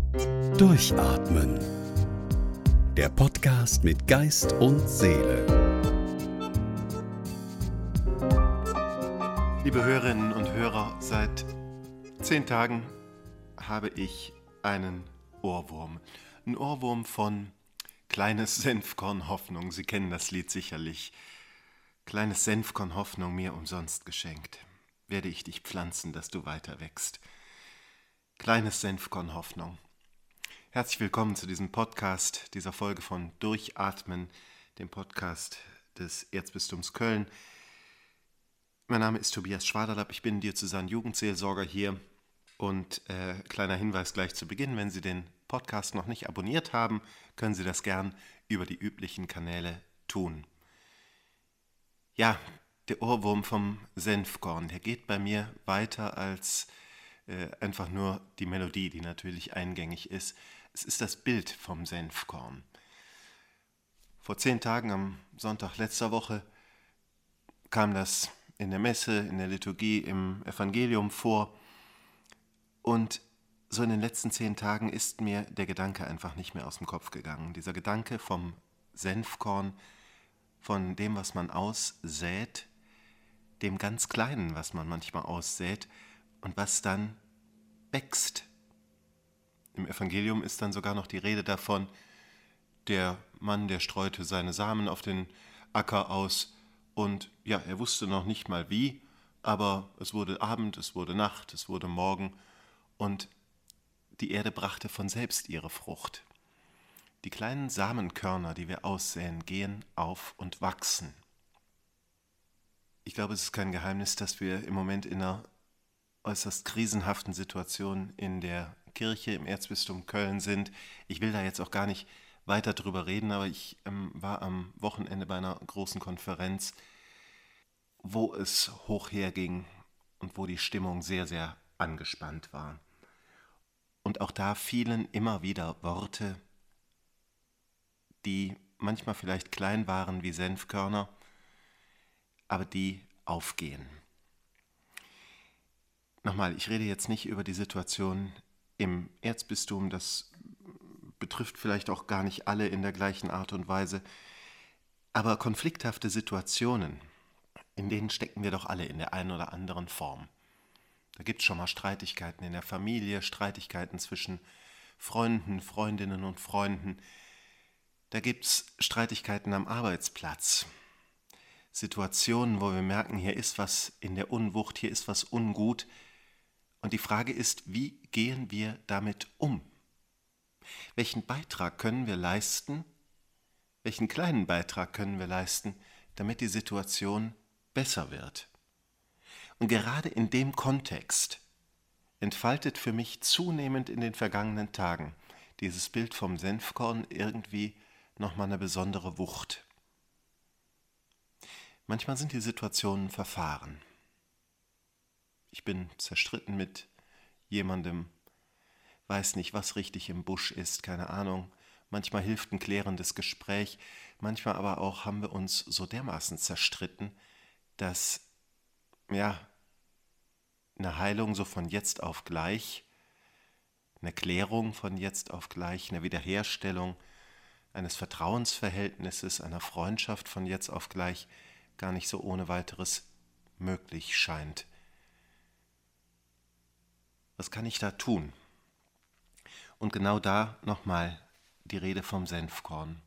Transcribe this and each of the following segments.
Durchatmen. Der Podcast mit Geist und Seele. Liebe Hörerinnen und Hörer, seit 10 Tagen habe ich einen Ohrwurm. Ein Ohrwurm von Kleines Senfkorn Hoffnung. Sie kennen das Lied sicherlich. Kleines Senfkorn Hoffnung, mir umsonst geschenkt. Werde ich dich pflanzen, dass du weiter wächst. Kleines Senfkorn Hoffnung. Herzlich willkommen zu diesem Podcast, dieser Folge von Durchatmen, dem Podcast des Erzbistums Köln. Mein Name ist Tobias Schwaderlapp, ich bin Diözesan-Jugendseelsorger hier und kleiner Hinweis gleich zu Beginn, wenn Sie den Podcast noch nicht abonniert haben, können Sie das gern über die üblichen Kanäle tun. Ja, der Ohrwurm vom Senfkorn, der geht bei mir weiter als einfach nur die Melodie, die natürlich eingängig ist. Es ist das Bild vom Senfkorn. Vor 10 Tagen, am Sonntag letzter Woche, kam das in der Messe, in der Liturgie, im Evangelium vor. Und so in den letzten 10 Tagen ist mir der Gedanke einfach nicht mehr aus dem Kopf gegangen. Dieser Gedanke vom Senfkorn, von dem, was man aussät, dem ganz Kleinen, was man manchmal aussät und was dann wächst. Im Evangelium ist dann sogar noch die Rede davon, der Mann, der streute seine Samen auf den Acker aus und ja, er wusste noch nicht mal wie, aber es wurde Abend, es wurde Nacht, es wurde Morgen und die Erde brachte von selbst ihre Frucht. Die kleinen Samenkörner, die wir aussäen, gehen auf und wachsen. Ich glaube, es ist kein Geheimnis, dass wir im Moment in einer äußerst krisenhaften Situation in der Kirche im Erzbistum Köln sind. Ich will da jetzt auch gar nicht weiter drüber reden, aber ich war am Wochenende bei einer großen Konferenz, wo es hoch herging und wo die Stimmung sehr, sehr angespannt war. Und auch da fielen immer wieder Worte, die manchmal vielleicht klein waren wie Senfkörner, aber die aufgehen. Nochmal, ich rede jetzt nicht über die Situation im Erzbistum, das betrifft vielleicht auch gar nicht alle in der gleichen Art und Weise, aber konflikthafte Situationen, in denen stecken wir doch alle in der einen oder anderen Form. Da gibt es schon mal Streitigkeiten in der Familie, Streitigkeiten zwischen Freunden, Freundinnen und Freunden. Da gibt es Streitigkeiten am Arbeitsplatz. Situationen, wo wir merken, hier ist was in der Unwucht, hier ist was ungut. Und die Frage ist, wie gehen wir damit um? Welchen Beitrag können wir leisten? Welchen kleinen Beitrag können wir leisten, damit die Situation besser wird? Und gerade in dem Kontext entfaltet für mich zunehmend in den vergangenen Tagen dieses Bild vom Senfkorn irgendwie nochmal eine besondere Wucht. Manchmal sind die Situationen verfahren. Ich bin zerstritten mit jemandem, weiß nicht, was richtig im Busch ist, keine Ahnung. Manchmal hilft ein klärendes Gespräch, manchmal aber auch haben wir uns so dermaßen zerstritten, dass, ja, eine Heilung so von jetzt auf gleich, eine Klärung von jetzt auf gleich, eine Wiederherstellung eines Vertrauensverhältnisses, einer Freundschaft von jetzt auf gleich gar nicht so ohne weiteres möglich scheint. Was kann ich da tun? Und genau da nochmal die Rede vom Senfkorn.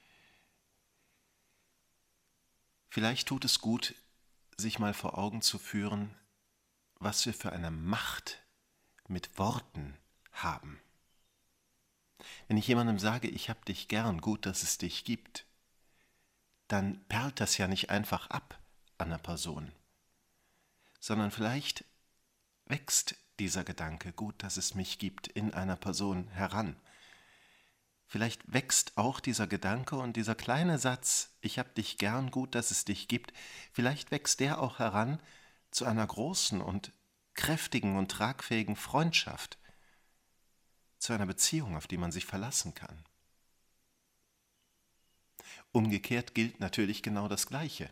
Vielleicht tut es gut, sich mal vor Augen zu führen, was wir für eine Macht mit Worten haben. Wenn ich jemandem sage, ich hab dich gern, gut, dass es dich gibt, dann perlt das ja nicht einfach ab an einer Person, sondern vielleicht wächst dieser Gedanke, gut, dass es mich gibt, in einer Person heran. Vielleicht wächst auch dieser Gedanke und dieser kleine Satz, ich hab dich gern, gut, dass es dich gibt, vielleicht wächst der auch heran zu einer großen und kräftigen und tragfähigen Freundschaft, zu einer Beziehung, auf die man sich verlassen kann. Umgekehrt gilt natürlich genau das Gleiche.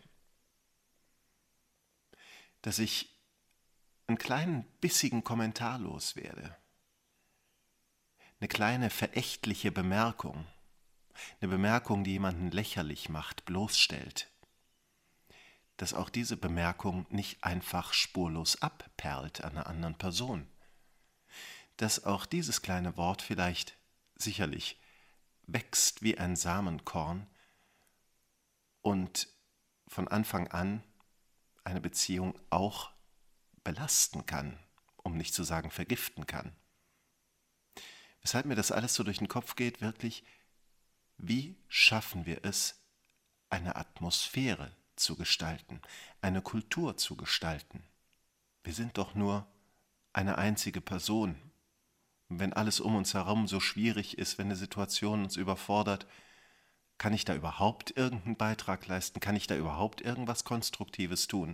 Dass ich einen kleinen bissigen Kommentar loswerde, eine kleine verächtliche Bemerkung, eine Bemerkung, die jemanden lächerlich macht, bloßstellt, dass auch diese Bemerkung nicht einfach spurlos abperlt an einer anderen Person, dass auch dieses kleine Wort vielleicht sicherlich wächst wie ein Samenkorn und von Anfang an eine Beziehung auch belasten kann, um nicht zu sagen vergiften kann. Weshalb mir das alles so durch den Kopf geht, wirklich, wie schaffen wir es, eine Atmosphäre zu gestalten, eine Kultur zu gestalten? Wir sind doch nur eine einzige Person. Und wenn alles um uns herum so schwierig ist, wenn eine Situation uns überfordert, kann ich da überhaupt irgendeinen Beitrag leisten? Kann ich da überhaupt irgendwas Konstruktives tun?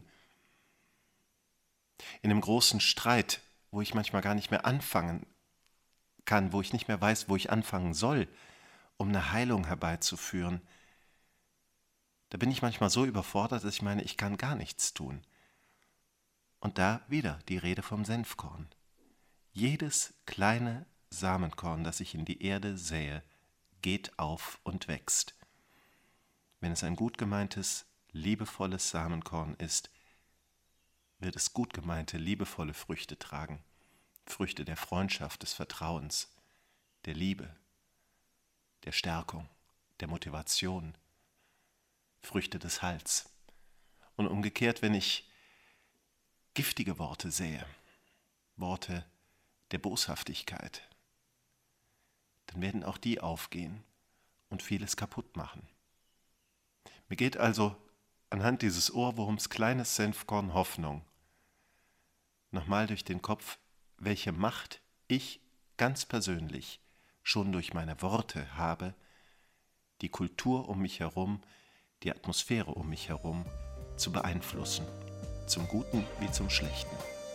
In einem großen Streit, wo ich manchmal gar nicht mehr anfangen kann, wo ich nicht mehr weiß, wo ich anfangen soll, um eine Heilung herbeizuführen, da bin ich manchmal so überfordert, dass ich meine, ich kann gar nichts tun. Und da wieder die Rede vom Senfkorn. Jedes kleine Samenkorn, das ich in die Erde sähe, geht auf und wächst. Wenn es ein gut gemeintes, liebevolles Samenkorn ist, wird es gut gemeinte, liebevolle Früchte tragen. Früchte der Freundschaft, des Vertrauens, der Liebe, der Stärkung, der Motivation, Früchte des Heils. Und umgekehrt, wenn ich giftige Worte sähe, Worte der Boshaftigkeit, dann werden auch die aufgehen und vieles kaputt machen. Mir geht also anhand dieses Ohrwurms kleines Senfkorn Hoffnung nochmal durch den Kopf, welche Macht ich ganz persönlich schon durch meine Worte habe, die Kultur um mich herum, die Atmosphäre um mich herum zu beeinflussen, zum Guten wie zum Schlechten.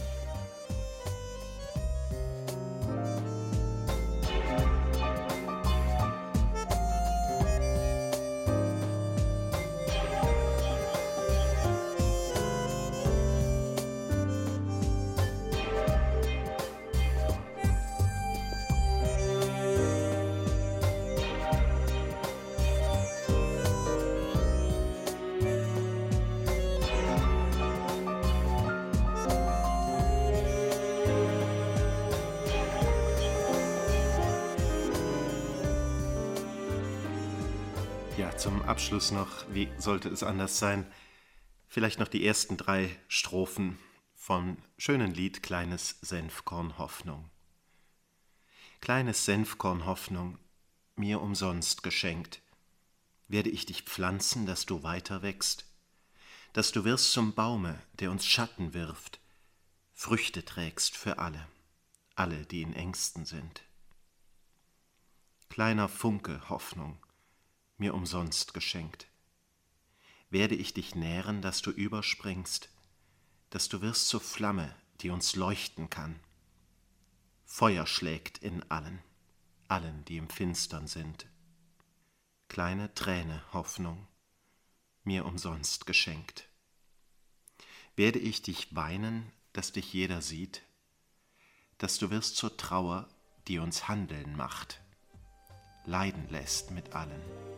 Ja, zum Abschluss noch, wie sollte es anders sein, vielleicht noch die ersten 3 Strophen vom schönen Lied Kleines Senfkorn Hoffnung. Kleines Senfkorn Hoffnung, mir umsonst geschenkt, werde ich dich pflanzen, dass du weiter wächst, dass du wirst zum Baume, der uns Schatten wirft, Früchte trägst für alle, die in Ängsten sind. Kleiner Funke Hoffnung, mir umsonst geschenkt. Werde ich dich nähren, dass du überspringst, dass du wirst zur Flamme, die uns leuchten kann. Feuer schlägt in allen, die im Finstern sind. Kleine Träne Hoffnung, mir umsonst geschenkt. Werde ich dich weinen, dass dich jeder sieht, dass du wirst zur Trauer, die uns handeln macht, leiden lässt mit allen,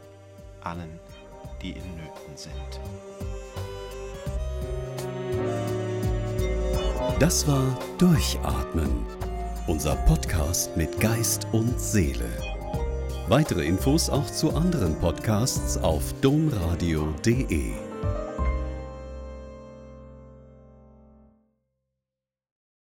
die in Nöten sind. Das war Durchatmen, unser Podcast mit Geist und Seele. Weitere Infos auch zu anderen Podcasts auf domradio.de.